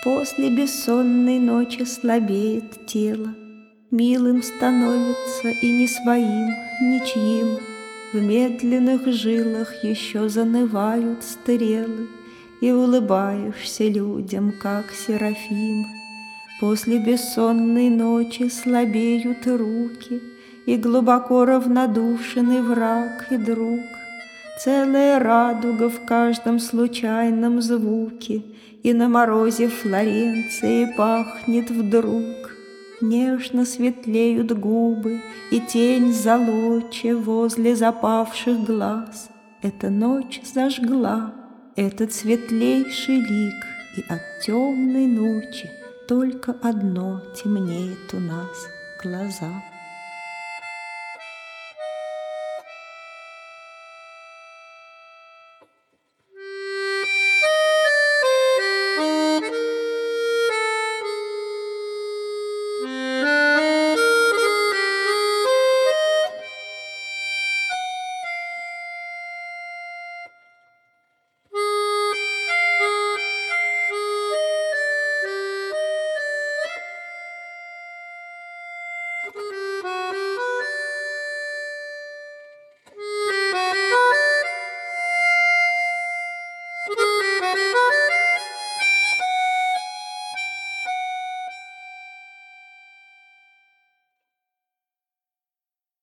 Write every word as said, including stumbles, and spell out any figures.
После бессонной ночи слабеет тело, милым становится и не своим, ничьим. В медленных жилах еще занывают стрелы, и улыбаешься людям, как серафим. После бессонной ночи слабеют руки, и глубоко равнодушен и враг, и друг. Целая радуга в каждом случайном звуке, и на морозе Флоренции пахнет вдруг. Нежно светлеют губы, и тень золоче возле запавших глаз. Эта ночь зажгла этот светлейший лик, и от темной ночи только одно темнеет у нас — глаза. Thank you.